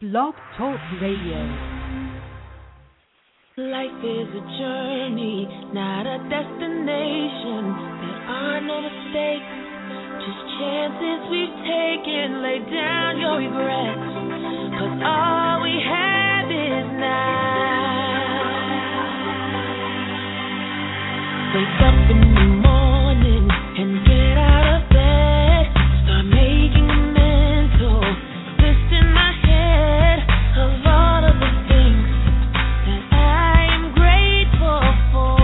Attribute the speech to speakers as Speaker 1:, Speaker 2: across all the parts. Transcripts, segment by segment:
Speaker 1: Blog Talk Radio.
Speaker 2: Life is a journey, not a destination. There are no mistakes, just chances we've taken. Lay down your regrets, 'cause all we have is now. Wake up in the morning and get out of bed. Start making a mental list in my head of all of the things that I am grateful for.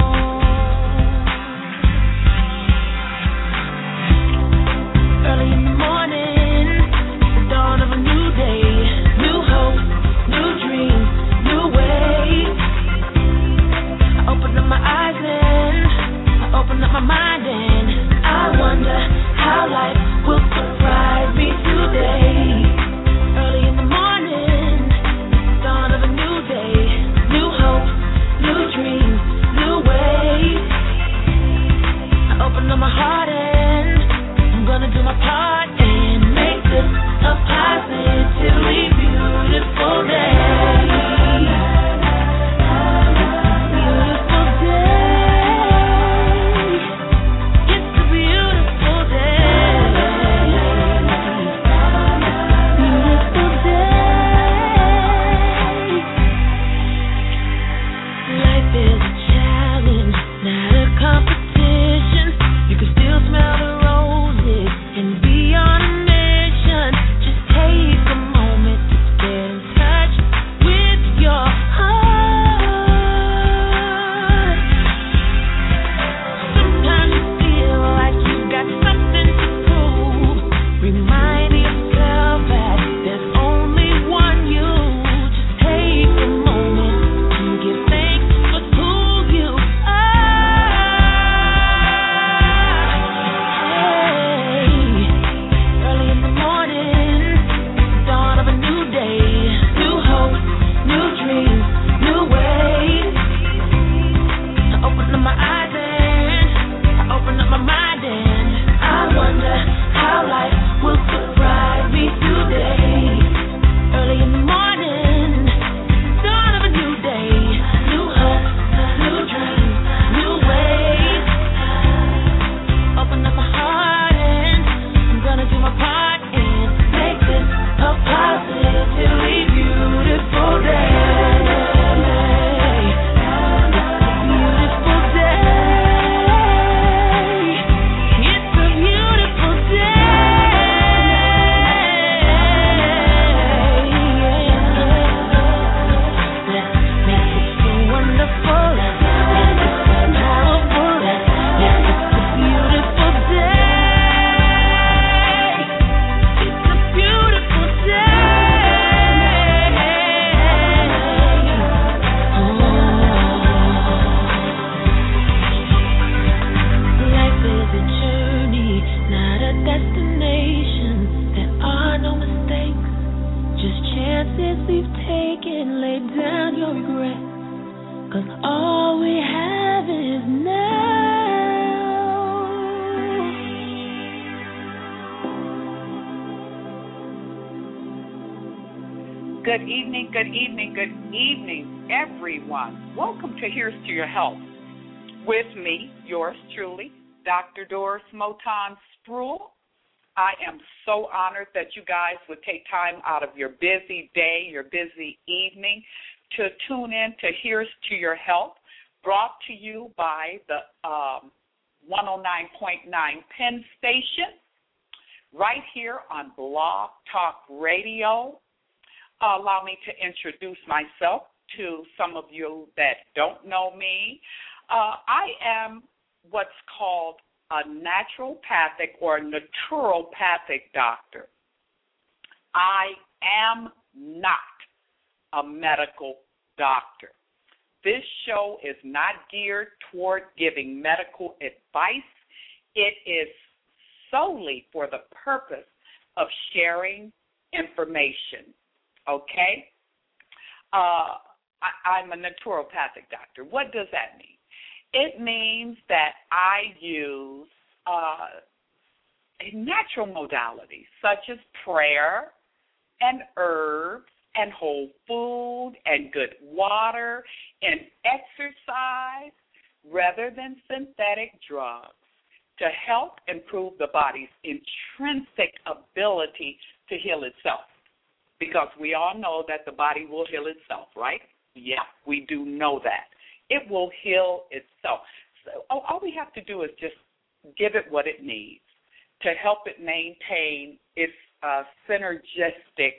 Speaker 2: Early in the morning, the dawn of a new day, new hope, new dreams, new ways. I open up my eyes and I open up my mind and I wonder how life will surprise me today. Early in the morning, dawn of a new day, new hope, new dreams, new ways. I open up my heart and I'm gonna do my part and make this a positively beautiful day.
Speaker 3: Good evening, everyone. Welcome to Here's to Your Health. With me, yours truly, Dr. Doris Moton Sproul. I am so honored that you guys would take time out of your busy day, your busy evening, to tune in to Here's to Your Health, brought to you by the 109.9 Penn Station, right here on Blog Talk Radio. Allow me to introduce myself to some of you that don't know me. I am what's called a naturopathic or naturopathic doctor. I am not a medical doctor. This show is not geared toward giving medical advice. It is solely for the purpose of sharing information. Okay? I'm a naturopathic doctor. What does that mean? It means that I use natural modalities such as prayer and herbs and whole food and good water and exercise rather than synthetic drugs to help improve the body's intrinsic ability to heal itself. Because we all know that the body will heal itself, right? Yeah, we do know that. It will heal itself. So all we have to do is just give it what it needs to help it maintain its synergistic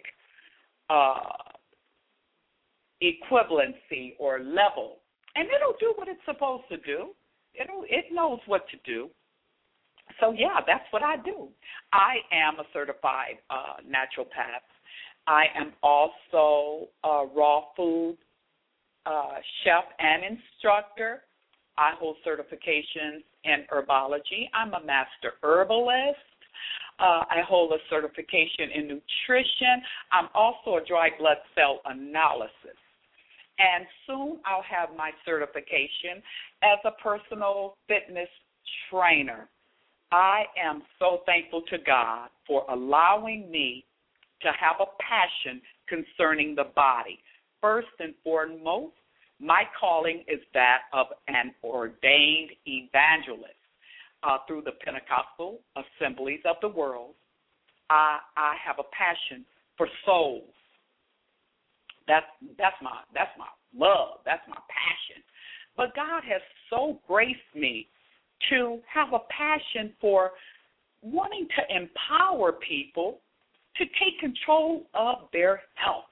Speaker 3: equivalency or level. And it'll do what it's supposed to do. It knows what to do. So, yeah, that's what I do. I am a certified naturopath. I am also a raw food chef and instructor. I hold certifications in herbology. I'm a master herbalist. I hold a certification in nutrition. I'm also a dry blood cell analysis. And soon I'll have my certification as a personal fitness trainer. I am so thankful to God for allowing me to have a passion concerning the body. First and foremost, my calling is that of an ordained evangelist through the Pentecostal assemblies of the world. I have a passion for souls. That's my love. That's my passion. But God has so graced me to have a passion for wanting to empower people to take control of their health.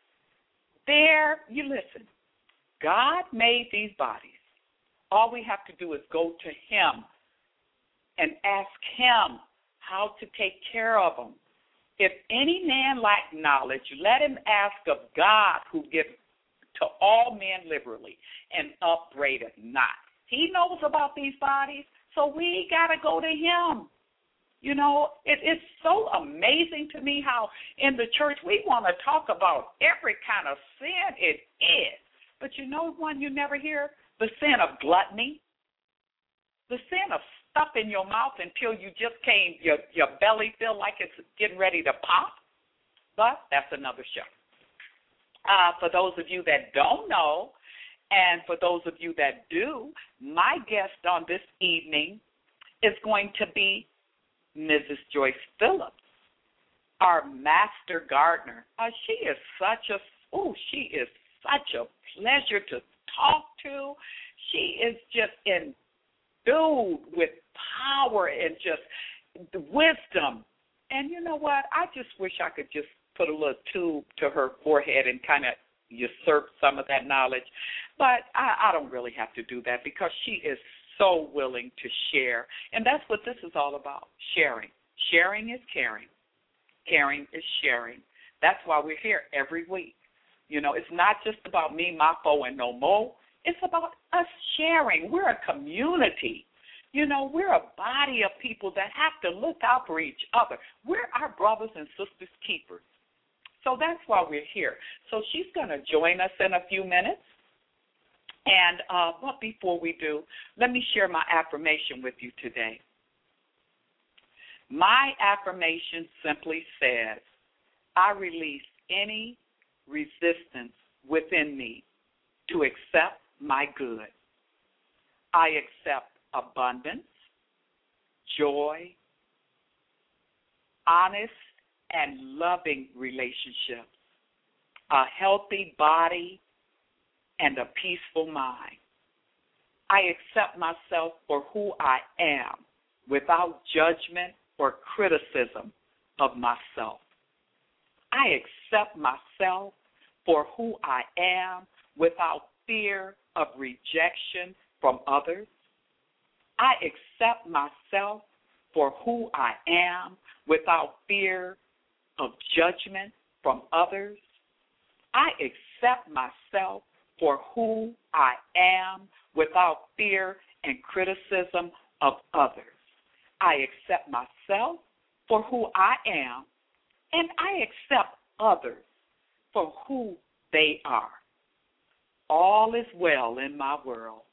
Speaker 3: You listen, God made these bodies. All we have to do is go to Him and ask Him how to take care of them. If any man lack knowledge, let him ask of God, who gives to all men liberally and upbraideth not. He knows about these bodies, so we got to go to Him. You know, it's so amazing to me how in the church we want to talk about every kind of sin it is. But you know one you never hear? The sin of gluttony. The sin of stuff in your mouth until you just your belly feel like it's getting ready to pop. But that's another show. For those of you that don't know, and for those of you that do, my guest on this evening is going to be Mrs. Joyce Phillips, our master gardener. She is such a pleasure to talk to. She is just endued with power and just wisdom. And you know what? I just wish I could just put a little tube to her forehead and kind of usurp some of that knowledge. But I don't really have to do that because she is so willing to share. And that's what this is all about, sharing. Sharing is caring. Caring is sharing. That's why we're here every week. You know, it's not just about me, my foe, and no more. It's about us sharing. We're a community. You know, we're a body of people that have to look out for each other. We're our brothers and sisters keepers. So that's why we're here. So she's going to join us in a few minutes. And but before we do, let me share my affirmation with you today. My affirmation simply says, I release any resistance within me to accept my good. I accept abundance, joy, honest and loving relationships, a healthy body, and a peaceful mind. I accept myself for who I am without judgment or criticism of myself. I accept myself for who I am without fear of rejection from others. I accept myself for who I am without fear of judgment from others. I accept myself for who I am without fear and criticism of others. I accept myself for who I am, and I accept others for who they are. All is well in my world.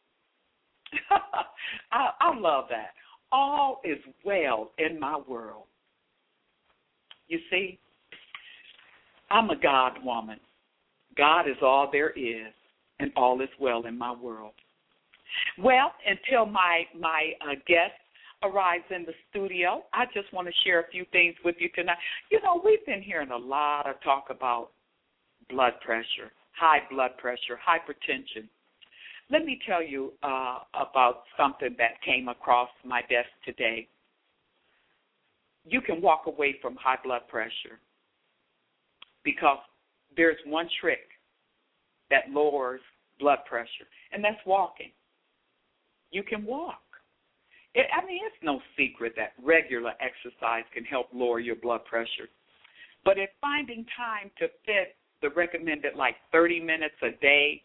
Speaker 3: I love that. All is well in my world. You see, I'm a God woman. God is all there is, and all is well in my world. Well, until my guest arrives in the studio, I just want to share a few things with you tonight. You know, we've been hearing a lot of talk about blood pressure, high blood pressure, hypertension. Let me tell you about something that came across my desk today. You can walk away from high blood pressure because there's one trick that lowers blood pressure, and that's walking. You can walk. It's no secret that regular exercise can help lower your blood pressure. But if finding time to fit the recommended 30 minutes a day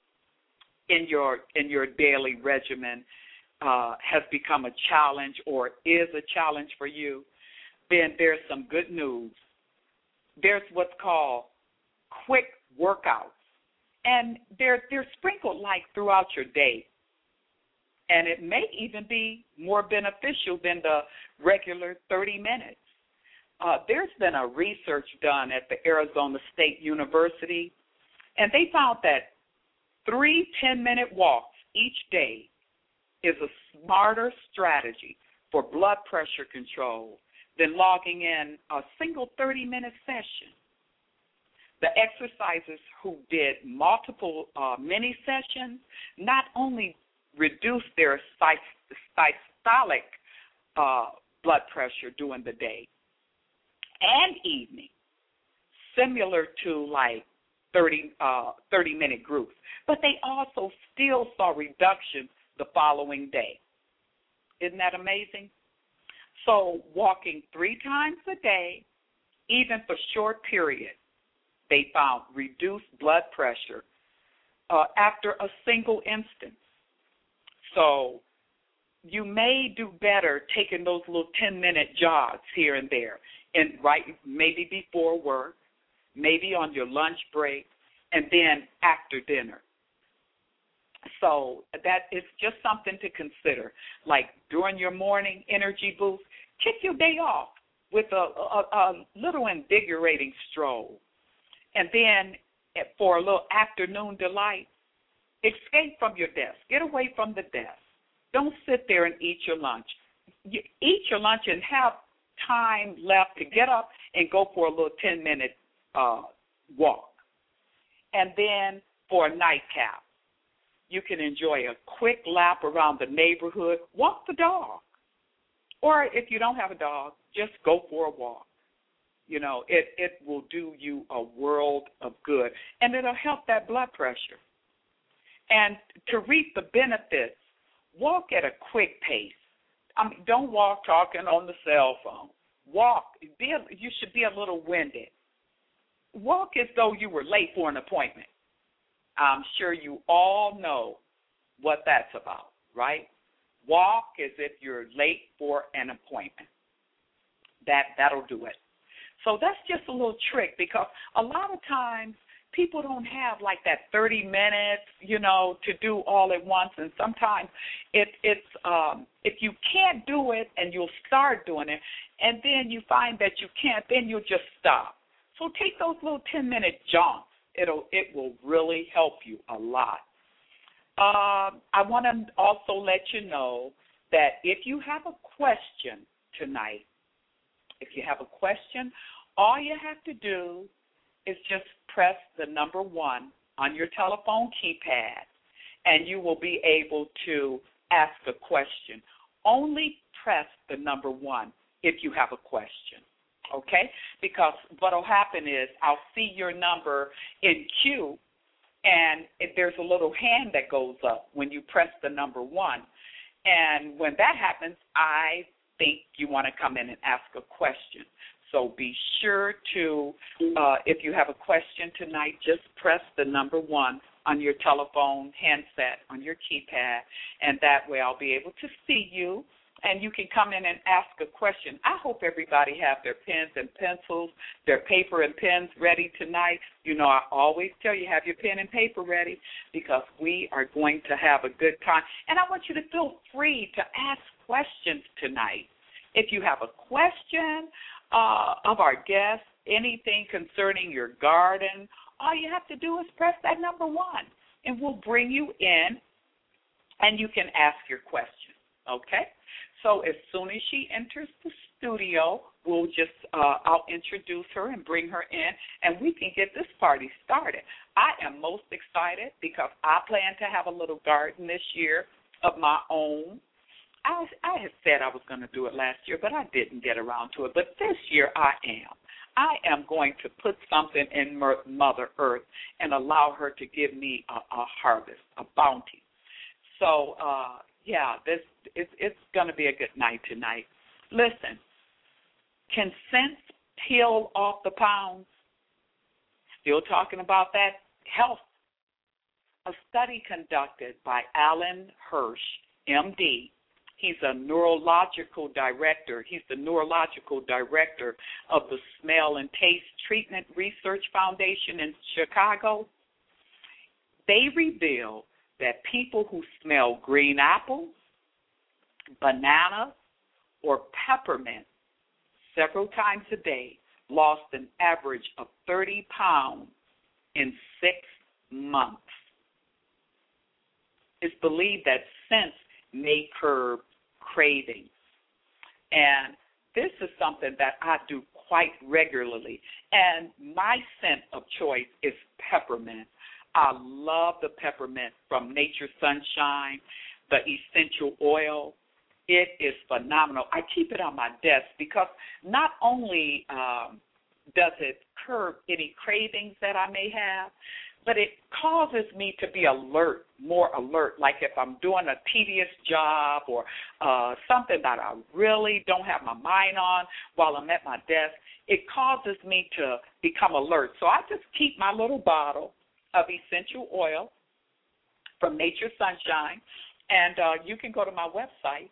Speaker 3: in your daily regimen has become a challenge or is a challenge for you, then there's some good news. There's what's called quick workouts, and they're sprinkled throughout your day. And it may even be more beneficial than the regular 30 minutes. There's been a research done at the Arizona State University, and they found that 3 10-minute walks each day is a smarter strategy for blood pressure control than logging in a single 30-minute session. The exercisers who did multiple mini sessions not only reduced their systolic blood pressure during the day and evening, similar to 30-minute groups, but they also still saw reduction the following day. Isn't that amazing? So walking 3 times a day, even for short periods, they found reduced blood pressure after a single instance. So you may do better taking those little 10-minute jogs here and there, and maybe before work, maybe on your lunch break, and then after dinner. So that is just something to consider. During your morning energy boost, kick your day off with a little invigorating stroll. And then for a little afternoon delight, escape from your desk. Get away from the desk. Don't sit there and eat your lunch. You eat your lunch and have time left to get up and go for a little 10-minute walk. And then for a nightcap, you can enjoy a quick lap around the neighborhood. Walk the dog. Or if you don't have a dog, just go for a walk. You know, it will do you a world of good, and it'll help that blood pressure. And to reap the benefits, walk at a quick pace. Don't walk talking on the cell phone. Walk. You should be a little winded. Walk as though you were late for an appointment. I'm sure you all know what that's about, right? Walk as if you're late for an appointment. That'll do it. So that's just a little trick, because a lot of times people don't have that 30 minutes, to do all at once. And sometimes it's if you can't do it and you'll start doing it, and then you find that you can't, then you'll just stop. So take those little 10-minute jaunts. It will really help you a lot. I want to also let you know that if you have a question tonight, all you have to do is just press the number 1 on your telephone keypad, and you will be able to ask a question. Only press the number 1 if you have a question, okay? Because what will happen is I'll see your number in queue, and there's a little hand that goes up when you press the number 1. And when that happens, I think you want to come in and ask a question. So be sure to, if you have a question tonight, just press the number 1 on your telephone handset, on your keypad, and that way I'll be able to see you, and you can come in and ask a question. I hope everybody have their pens and pencils, their paper and pens ready tonight. I always tell you, have your pen and paper ready, because we are going to have a good time. And I want you to feel free to ask questions tonight. If you have a question of our guests, anything concerning your garden, all you have to do is press that number 1, and we'll bring you in, and you can ask your question, okay? So as soon as she enters the studio, we'll just I'll introduce her and bring her in, and we can get this party started. I am most excited because I plan to have a little garden this year of my own. I had said I was going to do it last year, but I didn't get around to it. But this year I am. I am going to put something in Mother Earth and allow her to give me a harvest, a bounty. So, it's going to be a good night tonight. Listen, can sense peel off the pounds? Still talking about that health. A study conducted by Alan Hirsch, MD. He's a neurological director. He's the neurological director of the Smell and Taste Treatment Research Foundation in Chicago. They revealed that people who smell green apples, banana, or peppermint several times a day lost an average of 30 pounds in 6 months. It's believed that scents may curb cravings. And this is something that I do quite regularly. And my scent of choice is peppermint. I love the peppermint from Nature's Sunshine, the essential oil. It is phenomenal. I keep it on my desk because not only does it curb any cravings that I may have, but it causes me to be alert, more alert, like if I'm doing a tedious job or something that I really don't have my mind on while I'm at my desk. It causes me to become alert. So I just keep my little bottle of essential oil from Nature's Sunshine, and you can go to my website,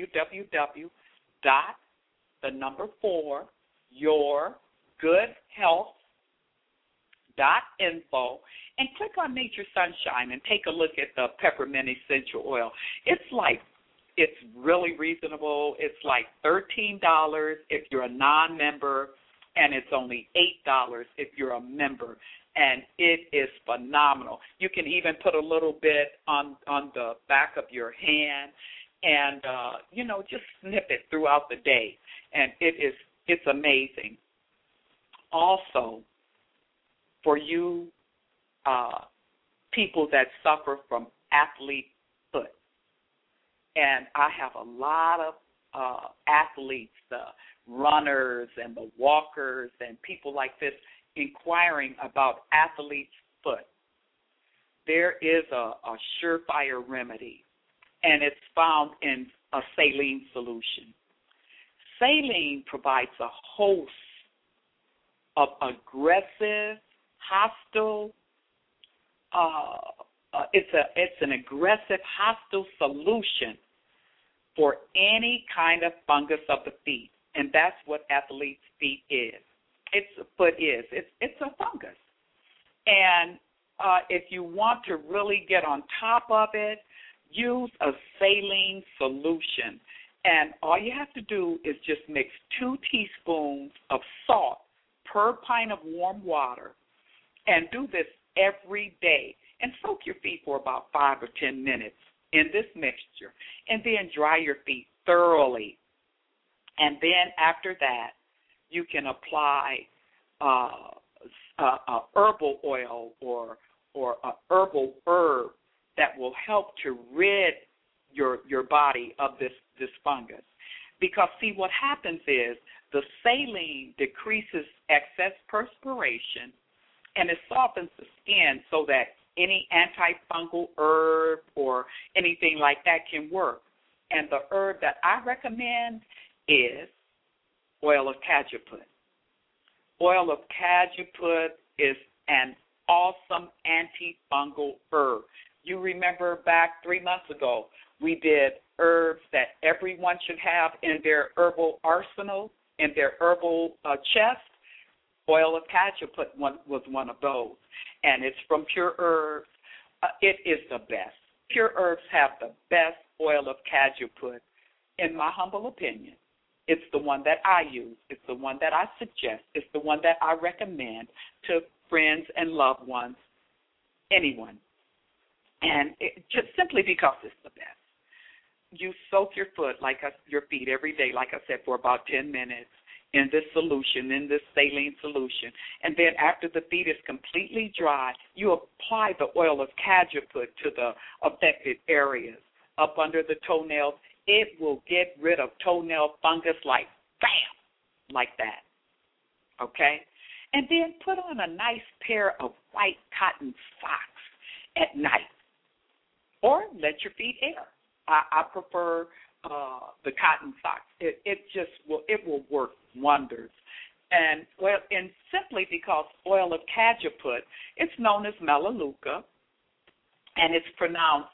Speaker 3: www.yourgoodhealth.info, and click on Nature's Sunshine and take a look at the peppermint essential oil. It's really reasonable. It's like $13 if you're a non-member, and it's only $8 if you're a member. And it is phenomenal. You can even put a little bit on the back of your hand and, just snip it throughout the day. And it's amazing. Also, for you people that suffer from athlete foot, and I have a lot of athletes, the runners and the walkers and people like this, inquiring about athlete's foot. There is a surefire remedy, and it's found in a saline solution. Saline provides a host of aggressive, hostile, it's an aggressive, hostile solution for any kind of fungus of the feet, and that's what athlete's feet is. It's a fungus. And if you want to really get on top of it, use a saline solution. And all you have to do is just mix 2 teaspoons of salt per pint of warm water and do this every day. And soak your feet for about 5 or 10 minutes in this mixture. And then dry your feet thoroughly. And then after that, you can apply herbal oil or a herbal herb that will help to rid your body of this fungus. Because, see, what happens is the saline decreases excess perspiration and it softens the skin so that any antifungal herb or anything like that can work. And the herb that I recommend is oil of cajeput. Oil of cajeput is an awesome antifungal herb. You remember back 3 months ago, we did herbs that everyone should have in their herbal arsenal, in their herbal chest. Oil of cajeput was one of those, and it's from Pure Herbs. It is the best. Pure Herbs have the best oil of cajeput, in my humble opinion. It's the one that I use. It's the one that I suggest. It's the one that I recommend to friends and loved ones, anyone. And just simply because it's the best. You soak your your feet every day, like I said, for about 10 minutes in this solution, in this saline solution. And then after the feet is completely dry, you apply the oil of Cajuput to the affected areas up under the toenails. It will get rid of toenail fungus like bam, like that. Okay? And then put on a nice pair of white cotton socks at night. Or let your feet air. I prefer the cotton socks. It will work wonders. And simply because oil of Cajuput, it's known as Melaleuca, and it's pronounced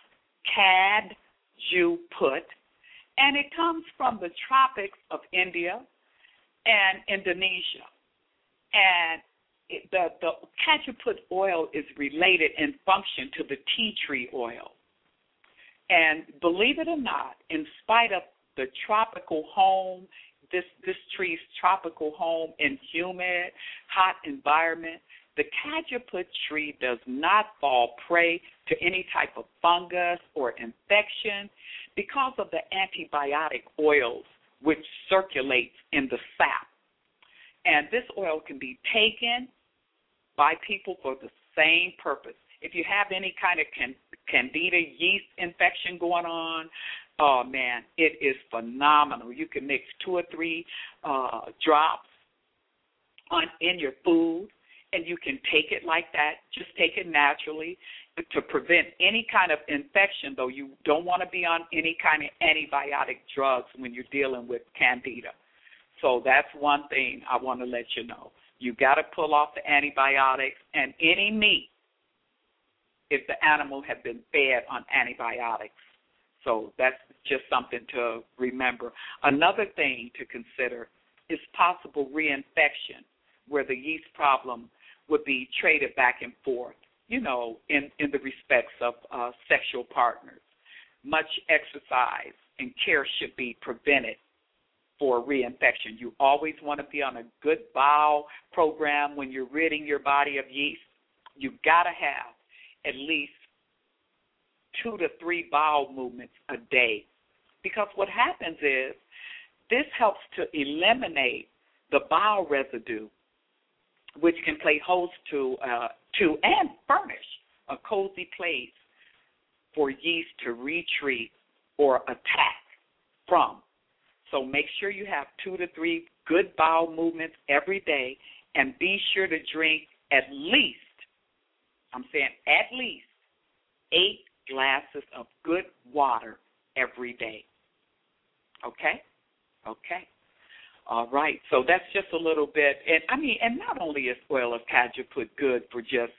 Speaker 3: Cajuput, and it comes from the tropics of India and Indonesia. And the Cajuput oil is related in function to the tea tree oil. And believe it or not, in spite of the tropical home, this tree's tropical home in humid, hot environment, the Cajuput tree does not fall prey to any type of fungus or infection because of the antibiotic oils which circulates in the sap. And this oil can be taken by people for the same purpose. If you have any kind of candida yeast infection going on, oh, man, it is phenomenal. You can mix 2 or 3 drops in your food, and you can take it like that. Just take it naturally to prevent any kind of infection, though you don't want to be on any kind of antibiotic drugs when you're dealing with candida. So that's one thing I want to let you know. You got to pull off the antibiotics and any meat if the animal had been fed on antibiotics. So that's just something to remember. Another thing to consider is possible reinfection, where the yeast problem would be traded back and forth, in the respects of sexual partners. Much exercise and care should be prevented for reinfection. You always want to be on a good bowel program when you're ridding your body of yeast. You've got to have at least 2 to 3 bowel movements a day. Because what happens is this helps to eliminate the bowel residue, which can play host to and furnish a cozy place for yeast to retreat or attack from. So make sure you have 2 to 3 good bowel movements every day, and be sure to drink at least 8 glasses of good water every day. Okay? Okay. All right. So that's just a little bit. And not only is oil of Cajuput good for just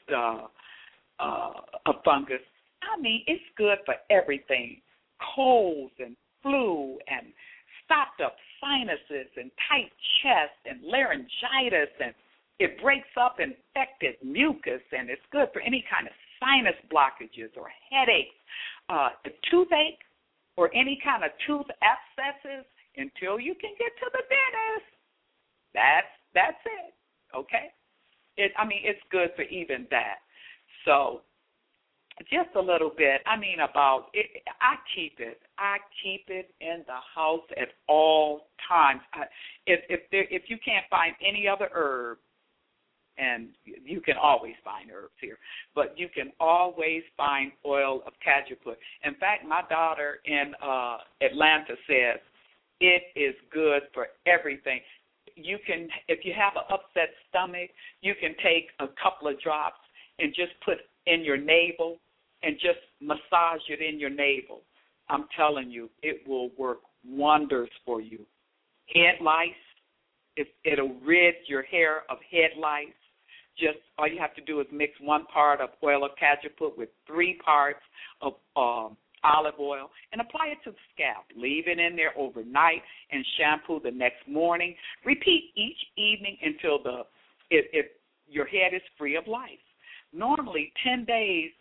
Speaker 3: a fungus, it's good for everything. Colds and flu and stopped up sinuses and tight chest and laryngitis, and it breaks up infected mucus, and it's good for any kind of sinus blockages or headaches, toothache, or any kind of tooth abscesses until you can get to the dentist. That's it, okay? It's good for even that. So just a little bit, about it. I keep it in the house at all times. If you can't find any other herb, and you can always find herbs here, but you can always find oil of Cajuput. In fact, my daughter in Atlanta says it is good for everything. You can, if you have an upset stomach, you can take a couple of drops and just put in your navel and just massage it in your navel. I'm telling you, it will work wonders for you. Head lice, it'll rid your hair of head lice. Just all you have to do is mix 1 part of oil of Cajuput with 3 parts of olive oil and apply it to the scalp. Leave it in there overnight and shampoo the next morning. Repeat each evening until if your head is free of lice. Normally 10 days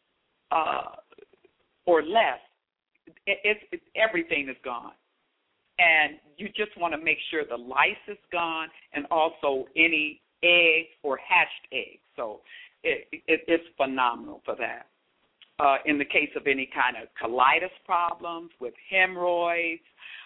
Speaker 3: or less, everything is gone. And you just want to make sure the lice is gone and also any eggs or hatched eggs. So it's phenomenal for that. In the case of any kind of colitis problems with hemorrhoids,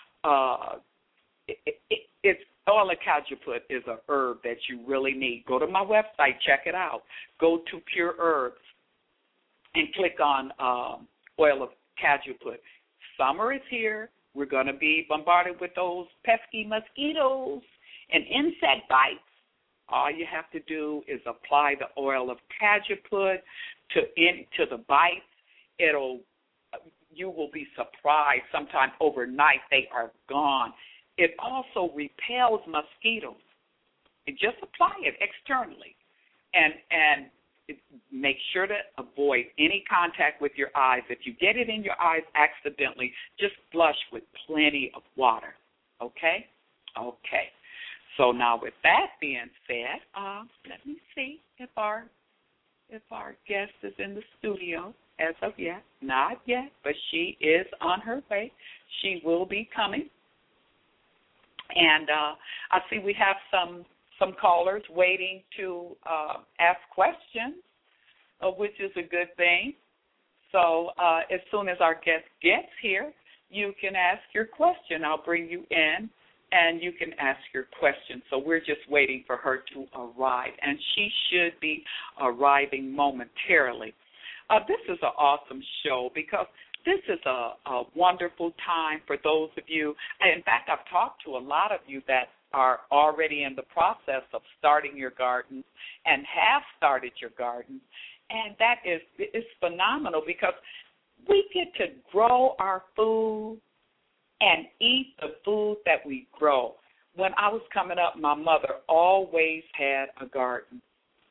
Speaker 3: it's oil of cajuput is a herb that you really need. Go to my website, check it out. Go to Pure Herbs and click on oil of cajuput. Summer is here. We're going to be bombarded with those pesky mosquitoes and insect bites. All you have to do is apply the oil of cajuput to the bites. You will be surprised. Sometime overnight they are gone. It also repels mosquitoes. You just apply it externally, and make sure to avoid any contact with your eyes. If you get it in your eyes accidentally, just flush with plenty of water. Okay? Okay. So now with that being said, let me see if our guest is in the studio as of yet. Not yet, but she is on her way. She will be coming. And I see we have some callers waiting to ask questions, which is a good thing. So as soon as our guest gets here, you can ask your question. I'll bring you in, and you can ask your question. So we're just waiting for her to arrive, and she should be arriving momentarily. This is an awesome show because this is a wonderful time for those of you. In fact, I've talked to a lot of you that are already in the process of starting your gardens and have started your gardens, and that is phenomenal because we get to grow our food and eat the food that we grow. When I was coming up, my mother always had a garden,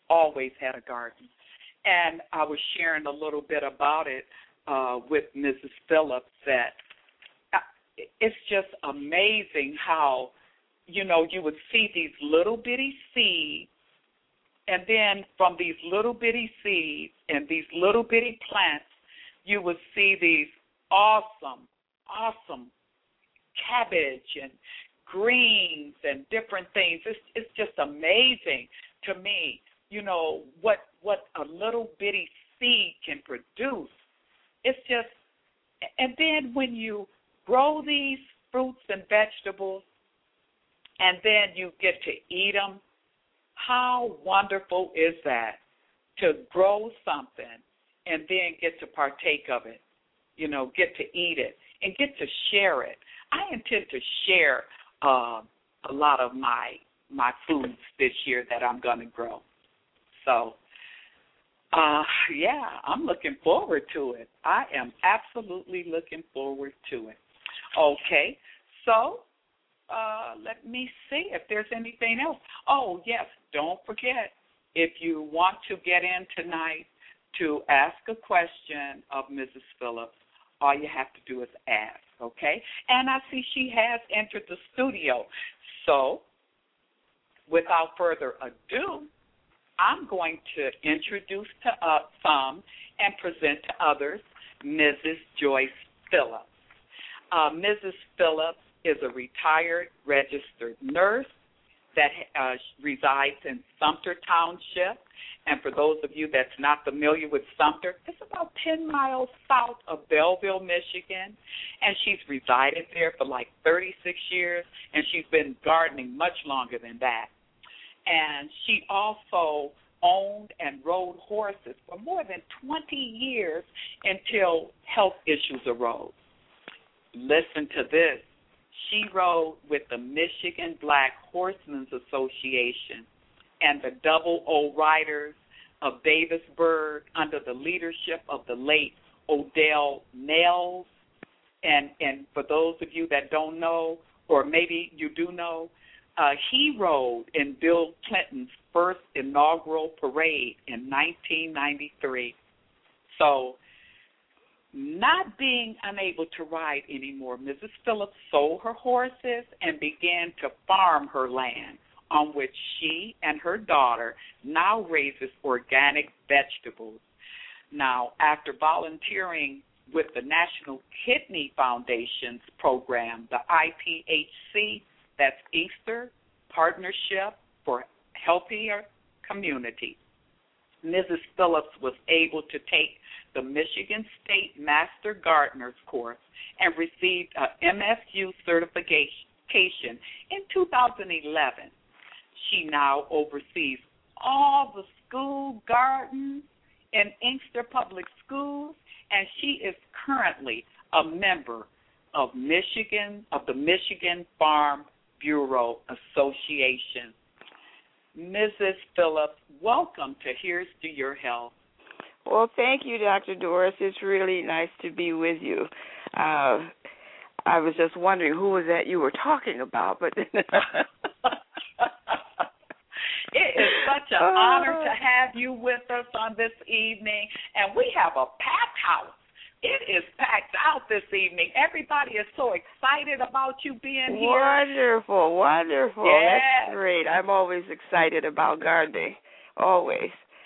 Speaker 3: And I was sharing a little bit about it with Mrs. Phillips, that it's just amazing how, you would see these little bitty seeds, and then from these little bitty seeds and these little bitty plants, you would see these awesome cabbage and greens and different things. It's just amazing to me, what a little bitty seed can produce. It's just, and then when you grow these fruits and vegetables and then you get to eat them, how wonderful is that, to grow something and then get to partake of it, get to eat it and get to share it. I intend to share a lot of my foods this year that I'm going to grow. So, I'm looking forward to it. I am absolutely looking forward to it. Okay, so let me see if there's anything else. Oh, yes, don't forget, if you want to get in tonight to ask a question of Mrs. Phillips, all you have to do is ask, okay? And I see she has entered the studio. So, without further ado, I'm going to introduce to some and present to others Mrs. Joyce Phillips. Mrs. Phillips is a retired registered nurse that resides in Sumter Township. And for those of you that's not familiar with Sumter, it's about 10 miles south of Belleville, Michigan. And she's resided there for like 36 years, and she's been gardening much longer than that. And she also owned and rode horses for more than 20 years until health issues arose. Listen to this. She rode with the Michigan Black Horsemen's Association and the Double O Riders of Davisburg under the leadership of the late Odell Nels. And for those of you that don't know, or maybe you do know, he rode in Bill Clinton's first inaugural parade in 1993. So, not being unable to ride anymore, Mrs. Phillips sold her horses and began to farm her land, on which she and her daughter now raises organic vegetables. Now, after volunteering with the National Kidney Foundation's program, the IPHC, that's Easter Partnership for Healthier Communities. Mrs. Phillips was able to take the Michigan State Master Gardener's course and received a MSU certification in 2011. She now oversees all the school gardens in Inkster Public Schools, and she is currently a member of the Michigan Farm Bureau Association. Mrs. Phillips, welcome to Here's to Your Health.
Speaker 1: Well, thank you, Dr. Doris. It's really nice to be with you. I was just wondering who was that you were talking about, but
Speaker 3: it is such an honor to have you with us on this evening, and we have a packed house. It is packed out this evening. Everybody is so excited about you being here.
Speaker 1: Wonderful.
Speaker 3: Yes.
Speaker 1: That's great. I'm always excited about gardening, always.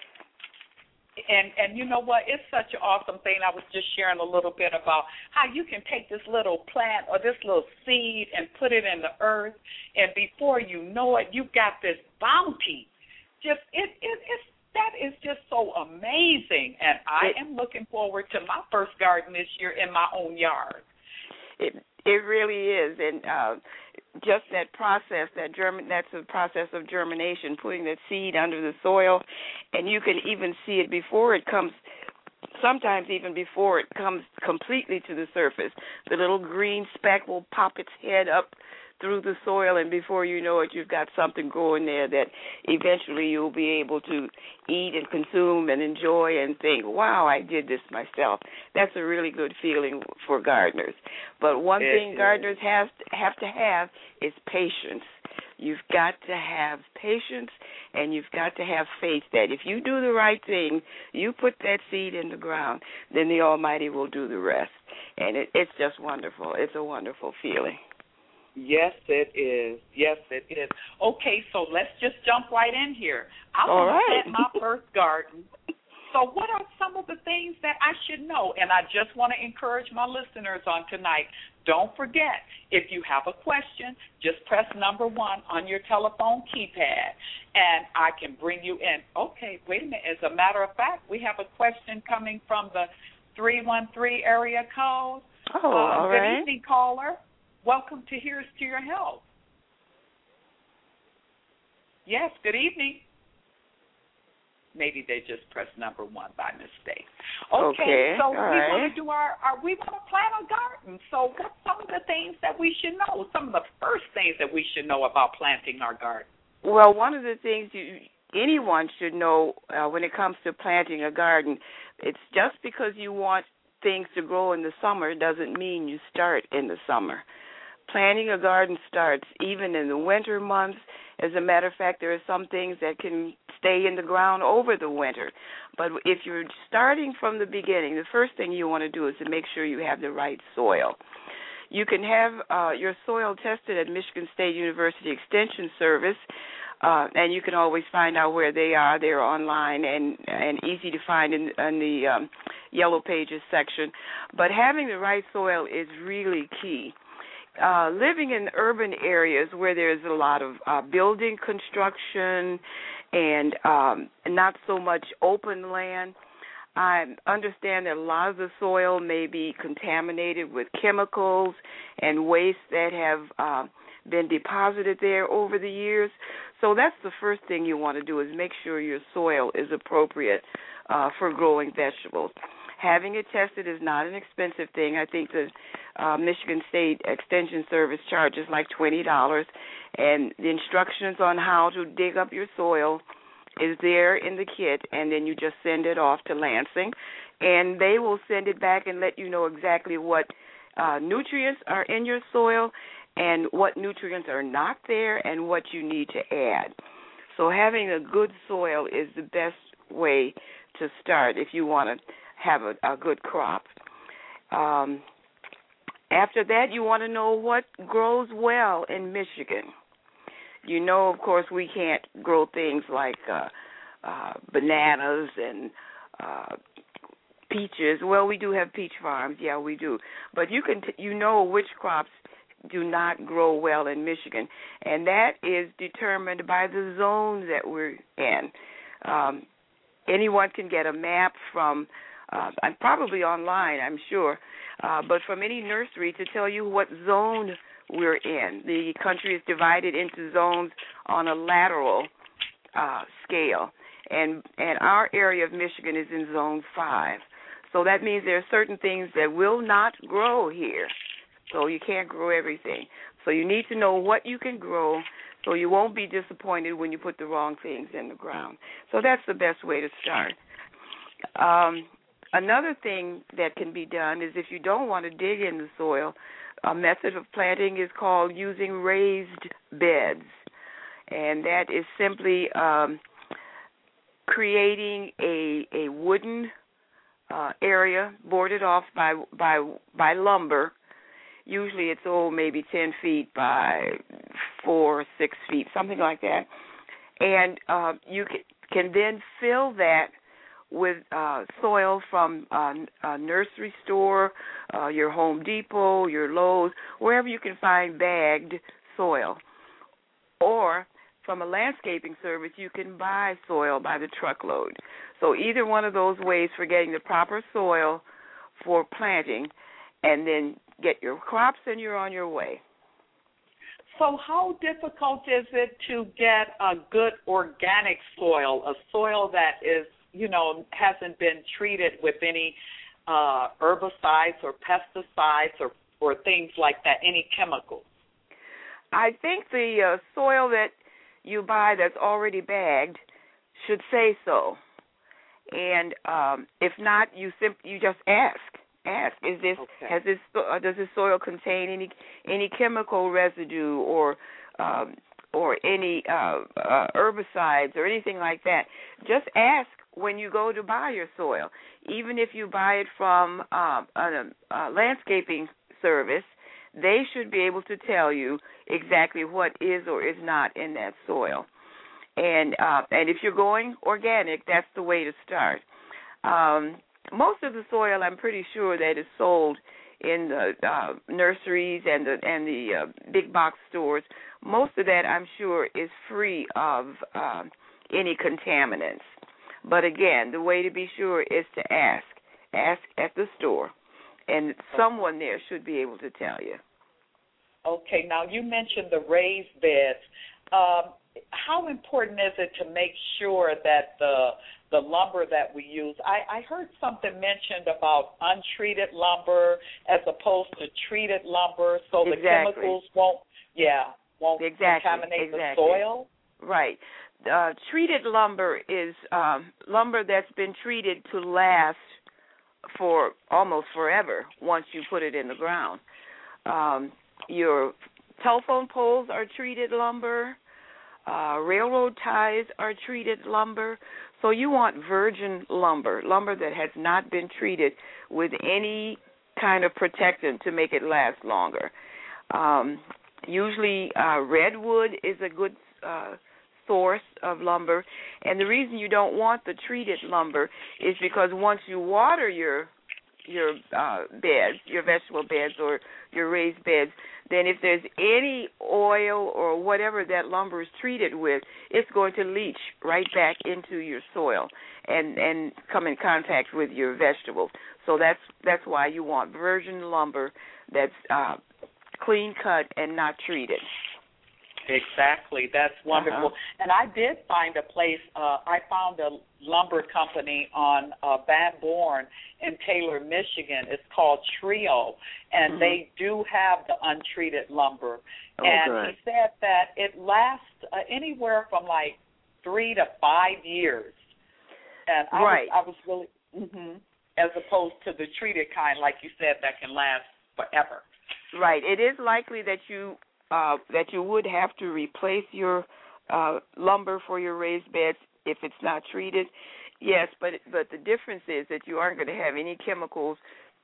Speaker 3: And you know what? It's such an awesome thing. I was just sharing a little bit about how you can take this little plant or this little seed and put it in the earth, and before you know it, you've got this bounty. That is just so amazing, and I am looking forward to my first garden this year in my own yard.
Speaker 1: It really is, and just that process, that's a process of germination, putting that seed under the soil, and you can even see it before it comes, sometimes even before it comes completely to the surface. The little green speck will pop its head up through the soil, and before you know it, you've got something growing there that eventually you'll be able to eat and consume and enjoy and think, wow, I did this myself. That's a really good feeling for gardeners. But one thing gardeners have to have is patience. You've got to have patience, and you've got to have faith that if you do the right thing, you put that seed in the ground, then the Almighty will do the rest. And it's just wonderful. It's a wonderful feeling.
Speaker 3: Yes, it is. Yes, it is. Okay, so let's just jump right in here. I want to plant my first garden. So what are some of the things that I should know? And I just want to encourage my listeners on tonight, don't forget, if you have a question, just press number 1 on your telephone keypad, and I can bring you in. Okay, wait a minute. As a matter of fact, we have a question coming from the 313 area code.
Speaker 1: All right.
Speaker 3: Good evening, caller. Welcome to Here's to Your Health. Yes, good evening. Maybe they just pressed number 1 by mistake. Okay, so we want to do we want to plant a garden. So what's some of the things that we should know? Some of the first things that we should know about planting our garden?
Speaker 1: Well, one of the things anyone should know when it comes to planting a garden, it's just because you want things to grow in the summer doesn't mean you start in the summer. Planting a garden starts even in the winter months. As a matter of fact, there are some things that can stay in the ground over the winter. But if you're starting from the beginning, the first thing you want to do is to make sure you have the right soil. You can have your soil tested at Michigan State University Extension Service, and you can always find out where they are. They're online and easy to find in the Yellow Pages section. But having the right soil is really key. Living in urban areas where there's a lot of building construction and not so much open land, I understand that a lot of the soil may be contaminated with chemicals and waste that have been deposited there over the years. So that's the first thing you want to do is make sure your soil is appropriate for growing vegetables. Having it tested is not an expensive thing. I think the Michigan State Extension Service charges like $20, and the instructions on how to dig up your soil is there in the kit, and then you just send it off to Lansing, and they will send it back and let you know exactly what nutrients are in your soil and what nutrients are not there and what you need to add. So having a good soil is the best way to start if you want to have a good crop. After that, you want to know what grows well in Michigan. You know, of course, we can't grow things like bananas and peaches. Well, we do have peach farms. Yeah, we do. But you know which crops do not grow well in Michigan, and that is determined by the zones that we're in. Anyone can get a map from, probably online, I'm sure, but from any nursery to tell you what zone we're in. The country is divided into zones on a lateral scale, and our area of Michigan is in Zone 5. So that means there are certain things that will not grow here. So you can't grow everything. So you need to know what you can grow so you won't be disappointed when you put the wrong things in the ground. So that's the best way to start. Another thing that can be done is if you don't want to dig in the soil, a method of planting is called using raised beds. And that is simply creating a wooden area boarded off by lumber. Usually it's maybe 10 feet by 4 or 6 feet, something like that. And you can then fill that with soil from a nursery store, your Home Depot, your Lowe's, wherever you can find bagged soil. Or from a landscaping service, you can buy soil by the truckload. So either one of those ways for getting the proper soil for planting, and then get your crops and you're on your way.
Speaker 3: So how difficult is it to get a good organic soil, a soil that is, hasn't been treated with any herbicides or pesticides or things like that, any chemicals?
Speaker 1: I think the soil that you buy that's already bagged should say so. And if not, you just ask. Is this
Speaker 3: okay.
Speaker 1: Does this soil contain any chemical residue or any herbicides or anything like that? Just ask when you go to buy your soil. Even if you buy it from a landscaping service, they should be able to tell you exactly what is or is not in that soil. And if you're going organic, that's the way to start. Most of the soil, I'm pretty sure, that is sold in the nurseries and the big box stores, most of that, I'm sure, is free of any contaminants. But again, the way to be sure is to ask. Ask at the store, and someone there should be able to tell you.
Speaker 3: Okay, now you mentioned the raised beds. How important is it to make sure that the lumber that we use, I heard something mentioned about untreated lumber as opposed to treated lumber, so the chemicals won't contaminate the soil?
Speaker 1: Right. Treated lumber is lumber that's been treated to last for almost forever once you put it in the ground. Your telephone poles are treated lumber. Railroad ties are treated lumber. So you want virgin lumber that has not been treated with any kind of protectant to make it last longer. Usually redwood is a good source of lumber, and the reason you don't want the treated lumber is because once you water your beds, your vegetable beds or your raised beds, then if there's any oil or whatever that lumber is treated with, it's going to leach right back into your soil and come in contact with your vegetables. So that's why you want virgin lumber that's clean cut and not treated.
Speaker 3: Exactly. That's wonderful. And I did find a place, I found a lumber company on Van Born in Taylor, Michigan. It's called Trio, and they do have the untreated lumber. And he said that it lasts anywhere from like 3 to 5 years. And I was really, as opposed to the treated kind, like you said, that can last forever.
Speaker 1: Right. It is likely that you would have to replace your lumber for your raised beds if it's not treated. Yes, but the difference is that you aren't going to have any chemicals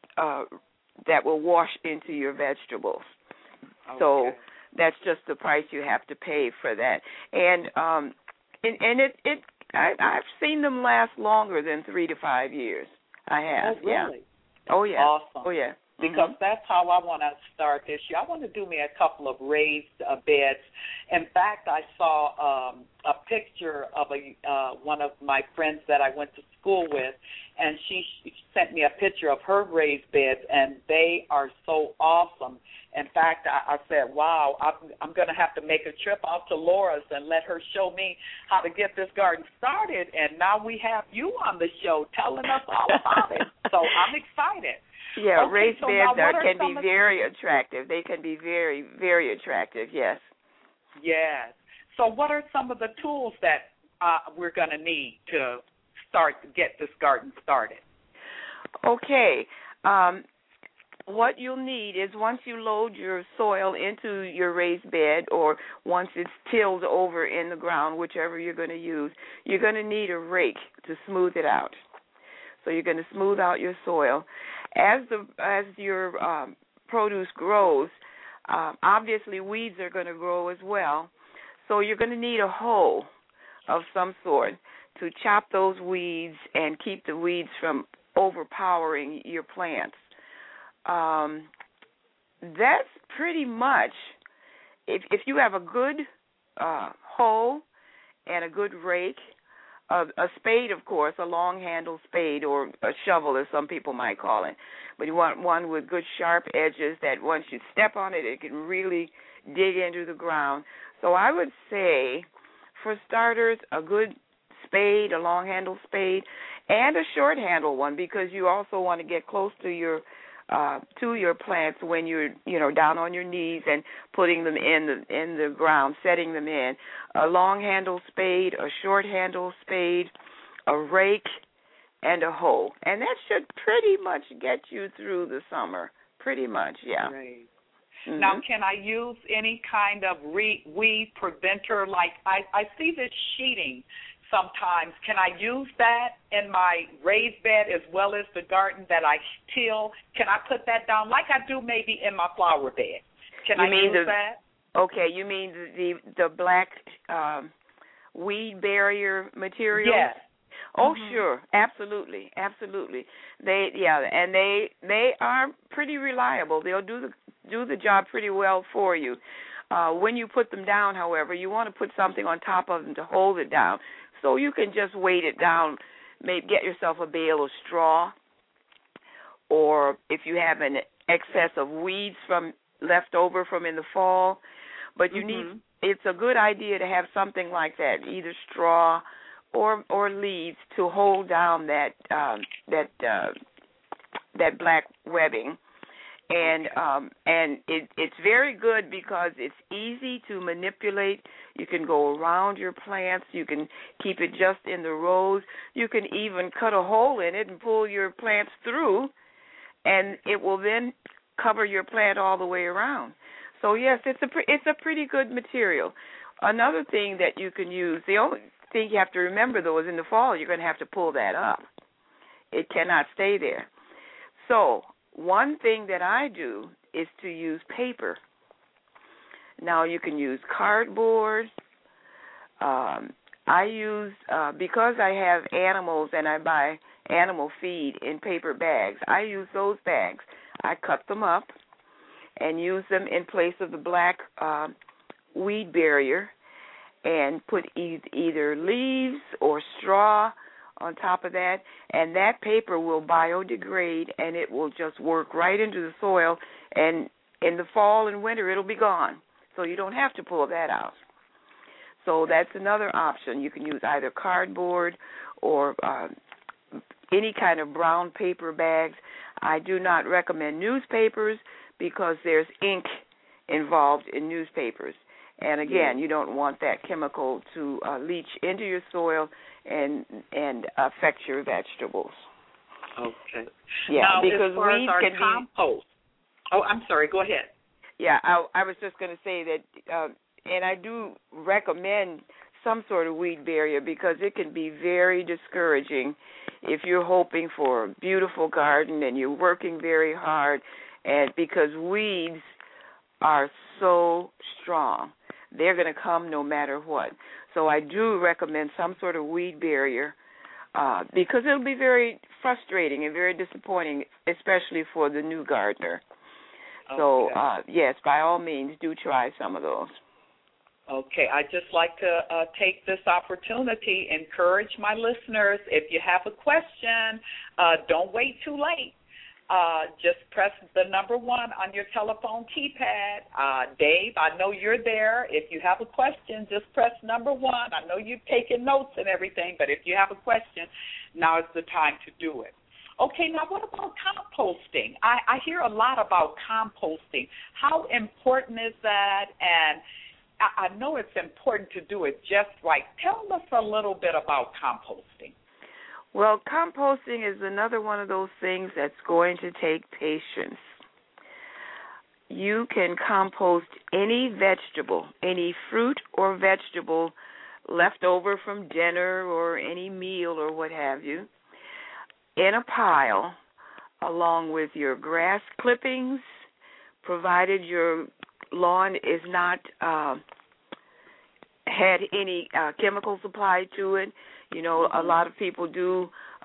Speaker 1: that will wash into your vegetables. Okay. So that's just the price you have to pay for that. And I've seen them last longer than 3 to 5 years. I have.
Speaker 3: Oh, really?
Speaker 1: Yeah. Oh, yeah.
Speaker 3: Awesome.
Speaker 1: Oh, yeah.
Speaker 3: Because that's how I want to start this year. I want to do me a couple of raised beds. In fact, I saw a picture of one of my friends that I went to school with, and she sent me a picture of her raised beds, and they are so awesome. In fact, I said, wow, I'm going to have to make a trip out to Laura's and let her show me how to get this garden started. And now we have you on the show telling us all about it. So I'm excited.
Speaker 1: Yeah,
Speaker 3: okay,
Speaker 1: raised
Speaker 3: so
Speaker 1: beds can be
Speaker 3: of
Speaker 1: very attractive. They can be very, very attractive, yes.
Speaker 3: Yes. So what are some of the tools that we're going to need to get this garden started?
Speaker 1: Okay. What you'll need is once you load your soil into your raised bed or once it's tilled over in the ground, whichever you're going to use, you're going to need a rake to smooth it out. So you're going to smooth out your soil. As your produce grows, obviously weeds are going to grow as well. So you're going to need a hoe of some sort to chop those weeds and keep the weeds from overpowering your plants. That's pretty much, if you have a good hoe and a good rake, a spade, of course, a long-handled spade or a shovel, as some people might call it. But you want one with good sharp edges that once you step on it, it can really dig into the ground. So I would say, for starters, a good spade, a long-handled spade, and a short-handled one because you also want to get close to your plants when you're down on your knees and putting them in the ground, setting them in. A long-handled spade, a short-handled spade, a rake, and a hoe. And that should pretty much get you through the summer. Pretty much, yeah.
Speaker 3: Great.
Speaker 1: Mm-hmm.
Speaker 3: Now, can I use any kind of weed preventer? Like I see this sheeting sometimes. Can I use that in my raised bed as well as the garden that I till? Can I put that down like I do maybe in my flower bed? Can I use that?
Speaker 1: Okay, you mean the black weed barrier material?
Speaker 3: Yes.
Speaker 1: Oh, sure, absolutely. They are pretty reliable. They'll do the job pretty well for you. When you put them down, however, you want to put something on top of them to hold it down. So you can just weight it down, maybe get yourself a bale of straw, or if you have an excess of weeds left over from in the fall. But you need, it's a good idea to have something like that, either straw or leaves to hold down that black webbing. And it's very good because it's easy to manipulate. You can go around your plants. You can keep it just in the rows. You can even cut a hole in it and pull your plants through, and it will then cover your plant all the way around. So yes, it's a pretty good material. Another thing that you can use, the only thing you have to remember though is in the fall you're going to have to pull that up. It cannot stay there. So one thing that I do is to use paper. Now you can use cardboard. I use, because I have animals and I buy animal feed in paper bags, I use those bags. I cut them up and use them in place of the black weed barrier and put either leaves or straw on top of that, and that paper will biodegrade and it will just work right into the soil, and in the fall and winter it'll be gone, so you don't have to pull that out. So that's another option. You can use either cardboard or any kind of brown paper bags. I do not recommend newspapers because there's ink involved in newspapers. And again, you don't want that chemical to leach into your soil and affect your vegetables.
Speaker 3: Okay.
Speaker 1: Yeah,
Speaker 3: now,
Speaker 1: because
Speaker 3: as far
Speaker 1: weeds
Speaker 3: as our
Speaker 1: can
Speaker 3: compost. Oh, I'm sorry. Go ahead.
Speaker 1: Yeah, I was just going to say that, and I do recommend some sort of weed barrier because it can be very discouraging if you're hoping for a beautiful garden and you're working very hard, and because weeds are so strong. They're going to come no matter what. So I do recommend some sort of weed barrier because it'll be very frustrating and very disappointing, especially for the new gardener.
Speaker 3: Okay.
Speaker 1: So, yes, by all means, do try some of those.
Speaker 3: Okay, I'd just like to take this opportunity, encourage my listeners, if you have a question, don't wait too late. Just press the number 1 on your telephone keypad. Dave, I know you're there. If you have a question, just press number 1. I know you're taking notes and everything, but if you have a question, now is the time to do it. Okay, now what about composting? I hear a lot about composting. How important is that? And I know it's important to do it just right. Tell us a little bit about composting.
Speaker 1: Well, composting is another one of those things that's going to take patience. You can compost any vegetable, any fruit or vegetable left over from dinner or any meal or what have you, in a pile along with your grass clippings, provided your lawn is not had any chemicals applied to it. You know, a lot of people do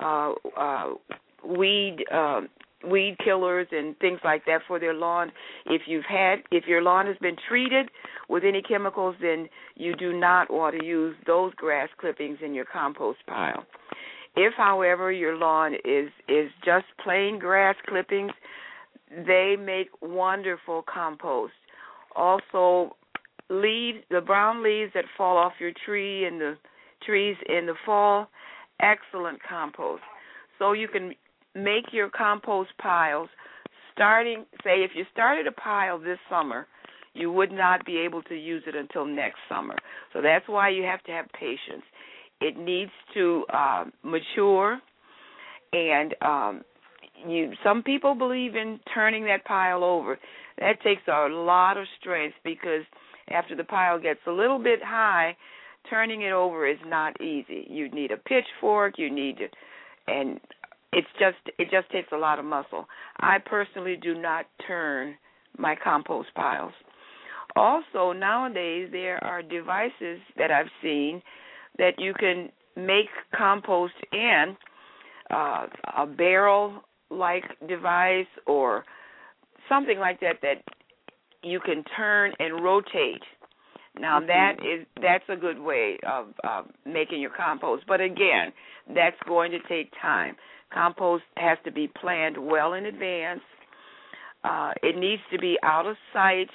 Speaker 1: weed killers and things like that for their lawn. If your lawn has been treated with any chemicals, then you do not want to use those grass clippings in your compost pile. If, however, your lawn is just plain grass clippings, they make wonderful compost. Also, the brown leaves that fall off your tree and the trees in the fall, excellent compost. So you can make your compost piles starting, say, if you started a pile this summer, you would not be able to use it until next summer. So that's why you have to have patience. It needs to mature, and some people believe in turning that pile over. That takes a lot of strength because after the pile gets a little bit high, turning it over is not easy. You need a pitchfork, and it just takes a lot of muscle. I personally do not turn my compost piles. Also, nowadays there are devices that I've seen that you can make compost in, a barrel-like device or something like that you can turn and rotate. Now, that's a good way of making your compost. But, again, that's going to take time. Compost has to be planned well in advance. It needs to be out of sight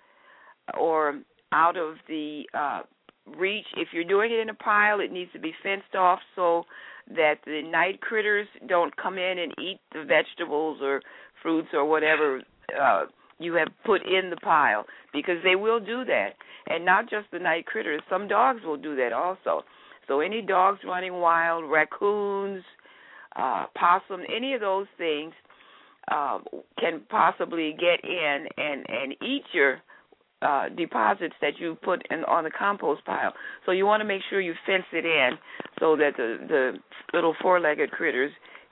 Speaker 1: or out of the reach. If you're doing it in a pile, it needs to be fenced off so that the night critters don't come in and eat the vegetables or fruits or whatever you have put in the pile, because they will do that. And not just the night critters. Some dogs will do that also. So any dogs running wild, raccoons, possum, any of those things can possibly get in and eat your deposits that you put on the compost pile. So you want to make sure you fence it in so that the little four-legged critters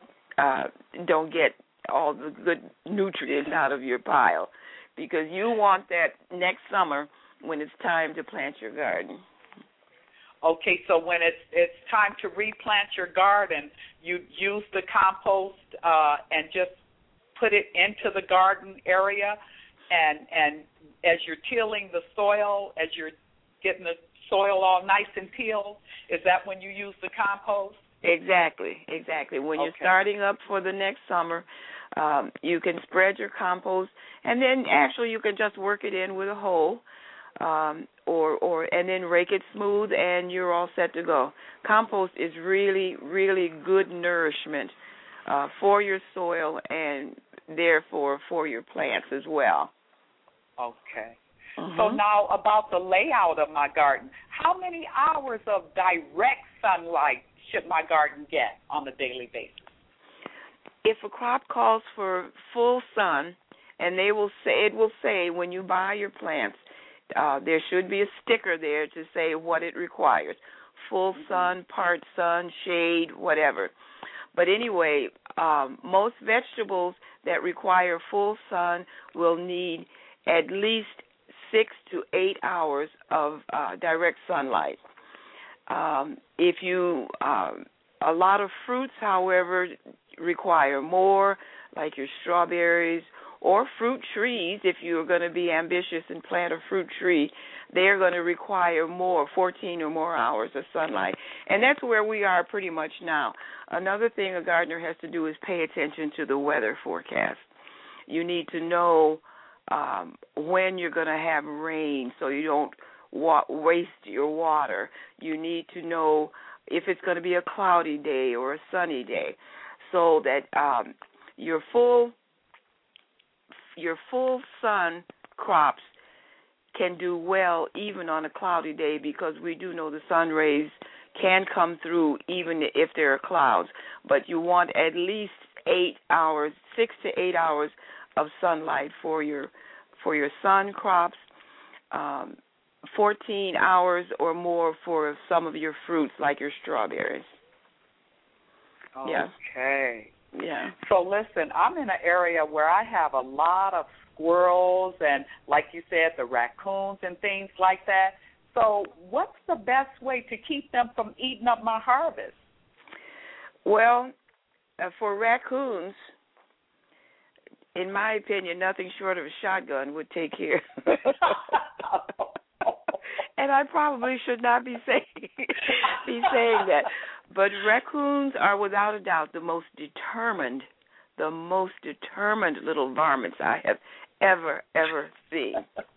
Speaker 1: don't get all the good nutrients out of your pile, because you want that next summer when it's time to plant your garden.
Speaker 3: Okay, so when it's time to replant your garden, you use the compost and just put it into the garden area, and as you're tilling the soil, as you're getting the soil all nice and tilled, is that when you use the compost?
Speaker 1: Exactly. When you're starting up for the next summer, you can spread your compost, and then actually you can just work it in with a hoe, and then rake it smooth, and you're all set to go. Compost is really, really good nourishment for your soil and therefore for your plants as well.
Speaker 3: Okay.
Speaker 1: Mm-hmm.
Speaker 3: So now about the layout of my garden. How many hours of direct sunlight should my garden get on a daily basis?
Speaker 1: If a crop calls for full sun, and it will say when you buy your plants, there should be a sticker there to say what it requires: full sun, part sun, shade, whatever. But anyway, most vegetables that require full sun will need at least 6 to 8 hours of direct sunlight. If you A lot of fruits, however, require more, like your strawberries or fruit trees. If you're going to be ambitious and plant a fruit tree, they're going to require more, 14 or more hours of sunlight. And that's where we are pretty much now. Another thing a gardener has to do is pay attention to the weather forecast. You need to know when you're going to have rain so you don't waste your water. You need to know if it's going to be a cloudy day or a sunny day, so that your full sun crops can do well even on a cloudy day, because we do know the sun rays can come through even if there are clouds. But you want at least 8 hours, 6 to 8 hours of sunlight for your sun crops. 14 hours or more for some of your fruits, like your strawberries.
Speaker 3: Okay.
Speaker 1: Yeah.
Speaker 3: So listen, I'm in an area where I have a lot of squirrels and, like you said, the raccoons and things like that. So what's the best way to keep them from eating up my harvest?
Speaker 1: Well, for raccoons, in my opinion, nothing short of a shotgun would take care. And I probably should not be saying that. But raccoons are without a doubt the most determined little varmints I have ever seen.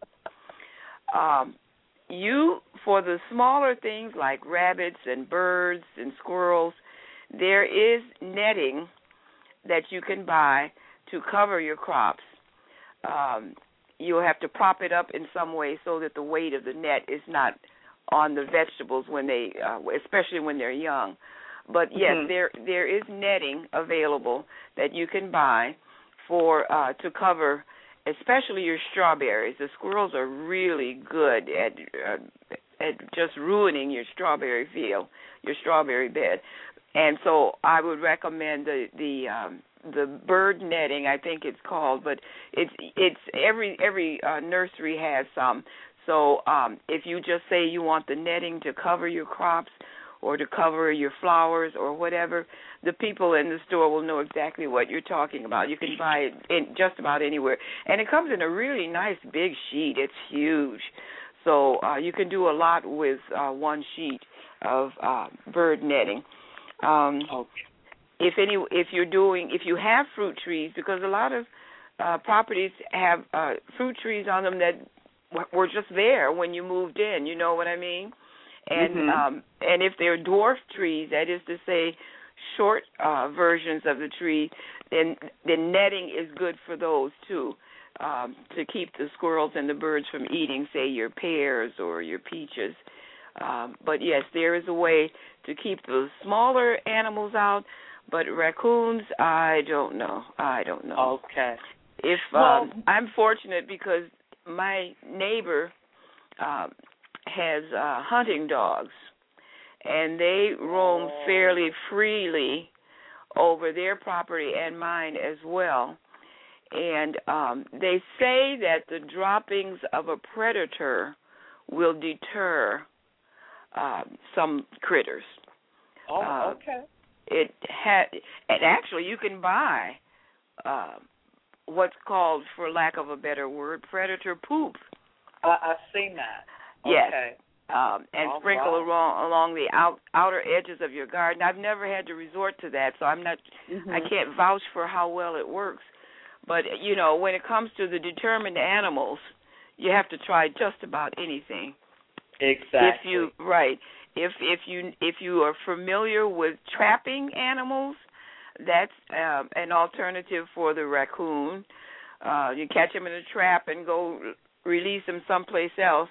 Speaker 1: For the smaller things like rabbits and birds and squirrels, there is netting that you can buy to cover your crops. You'll have to prop it up in some way so that the weight of the net is not on the vegetables when they, especially when they're young. But yes, there is netting available that you can buy for to cover, especially your strawberries. The squirrels are really good at just ruining your strawberry field, your strawberry bed, and so I would recommend the bird netting, I think it's called, but it's every nursery has some. So if you just say you want the netting to cover your crops or to cover your flowers or whatever, the people in the store will know exactly what you're talking about. You can buy it in just about anywhere. And it comes in a really nice big sheet. It's huge. So you can do a lot with one sheet of bird netting. If you have fruit trees, because a lot of properties have fruit trees on them that were just there when you moved in, you know what I mean? And and if they're dwarf trees, that is to say short versions of the tree, then netting is good for those too, to keep the squirrels and the birds from eating, say, your pears or your peaches. But yes, there is a way to keep the smaller animals out. But raccoons, I don't know.
Speaker 3: Okay.
Speaker 1: I'm fortunate because my neighbor has hunting dogs, and they roam fairly freely over their property and mine as well. And they say that the droppings of a predator will deter some critters.
Speaker 3: Oh, okay.
Speaker 1: And actually you can buy what's called, for lack of a better word, predator poop.
Speaker 3: I've seen that.
Speaker 1: Yes.
Speaker 3: Okay.
Speaker 1: And sprinkle along the outer edges of your garden. I've never had to resort to that, so I can't vouch for how well it works. But you know, when it comes to the determined animals, you have to try just about anything.
Speaker 3: Exactly.
Speaker 1: If you are familiar with trapping animals, that's an alternative for the raccoon. You catch them in a trap and go release them someplace else.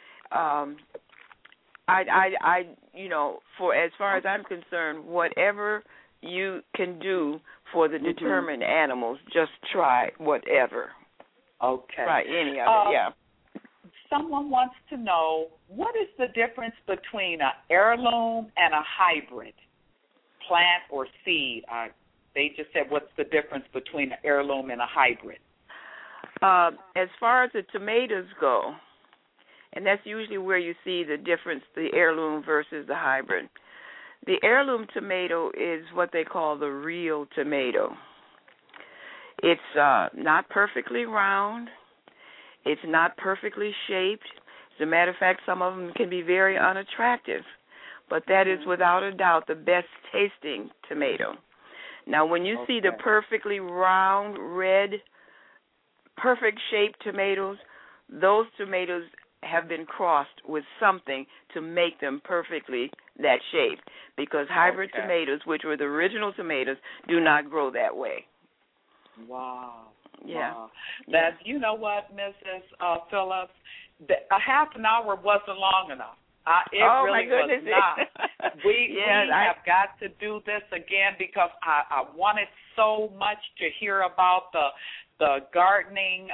Speaker 1: For as far as I'm concerned, whatever you can do for the determined animals, just try whatever.
Speaker 3: Okay.
Speaker 1: Try any of it. Yeah.
Speaker 3: Someone wants to know, what is the difference between an heirloom and a hybrid plant or seed? They just said, what's the difference between an heirloom and a hybrid?
Speaker 1: As far as the tomatoes go, and that's usually where you see the difference, the heirloom versus the hybrid. The heirloom tomato is what they call the real tomato. It's not perfectly round. It's not perfectly shaped. As a matter of fact, some of them can be very unattractive. But that is without a doubt the best tasting tomato. Now, when you see the perfectly round, red, perfect shaped tomatoes, those tomatoes have been crossed with something to make them perfectly that shape, because hybrid tomatoes, which were the original tomatoes, do not grow that way.
Speaker 3: Wow.
Speaker 1: Yeah.
Speaker 3: Wow. That's, you know what, Mrs. Phillips, a half an hour wasn't long enough. It really was not. We have got to do this again, because I wanted so much to hear about the gardening,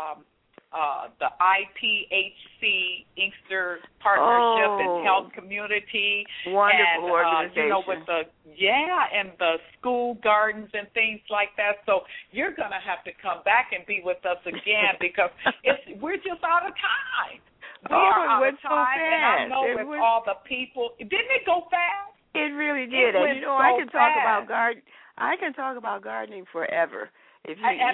Speaker 3: the IPHC Inkster Partnership and Health Community.
Speaker 1: Wonderful organization.
Speaker 3: You know, with and the school gardens and things like that. So you're going to have to come back and be with us again, because we're just out of time. We are out of time, and I know with all the people, didn't it go fast?
Speaker 1: It really did. And you know, I can talk about gardening forever. I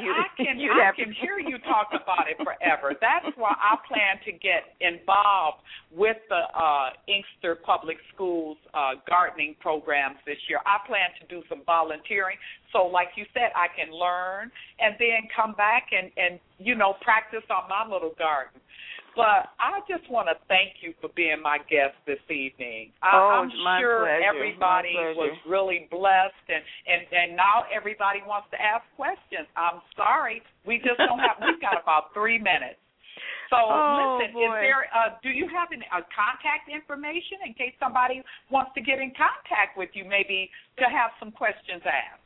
Speaker 1: can hear you talk about it forever. That's why I plan to get involved with the Inkster Public Schools gardening programs this year. I plan to do some volunteering, so like you said, I can learn and then come back and you know, practice on my little garden. But I just want to thank you for being my guest this evening. I'm sure everybody was really blessed, and now everybody wants to ask questions. I'm sorry, we just don't have. We've got about 3 minutes. So listen, is there? Do you have any contact information in case somebody wants to get in contact with you, maybe to have some questions asked?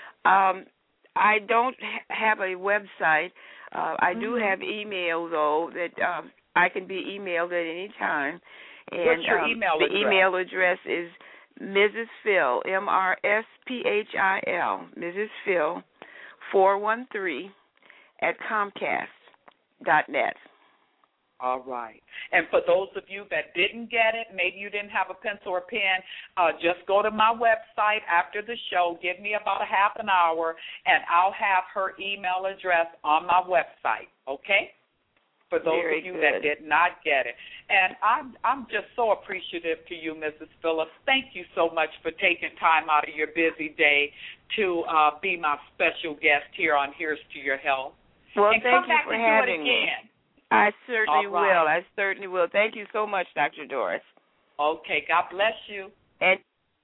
Speaker 1: I don't have a website. I do have email, though, that I can be emailed at any time. And,
Speaker 3: what's your email address?
Speaker 1: The email address is Mrs. Phil, MRSPHIL, Mrs. Phil, 413 at Comcast.net.
Speaker 3: All right. And for those of you that didn't get it, maybe you didn't have a pencil or pen, just go to my website after the show, give me about a half an hour, and I'll have her email address on my website, okay? For those of you that did not get it. And I'm just so appreciative to you, Mrs. Phillips. Thank you so much for taking time out of your busy day to be my special guest here on Here's to Your Health.
Speaker 1: Well,
Speaker 3: and
Speaker 1: thank you for having me. I certainly will. I certainly will. Thank you so much, Dr. Doris.
Speaker 3: Okay. God bless you.
Speaker 1: And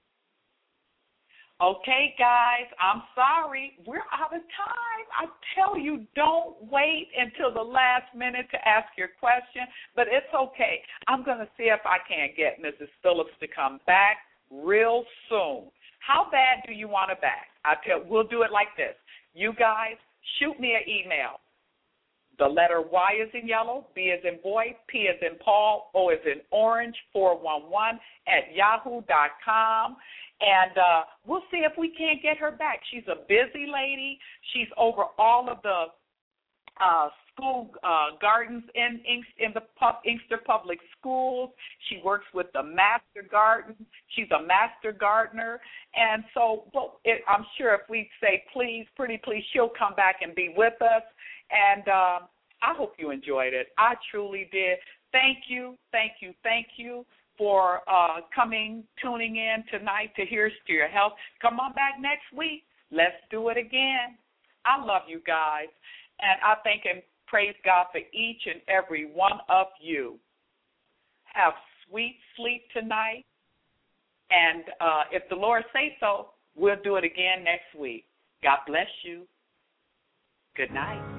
Speaker 3: okay, guys, I'm sorry. We're out of time. I tell you, don't wait until the last minute to ask your question, but it's okay. I'm going to see if I can get Mrs. Phillips to come back real soon. How bad do you want her back? We'll do it like this. You guys, shoot me an email. The letter Y is in yellow, B is in boy, P is in Paul, O is in orange, 411 at yahoo.com. And we'll see if we can't get her back. She's a busy lady. She's over all of the school gardens in the Inkster Public Schools. She works with the Master Garden. She's a master gardener. And so I'm sure if we say please, pretty please, she'll come back and be with us. And I hope you enjoyed it. I truly did. Thank you for tuning in tonight to Here's to Your Health. Come on back next week. Let's do it again. I love you guys. And I thank and praise God for each and every one of you. Have sweet sleep tonight. And if the Lord says so, we'll do it again next week. God bless you. Good night.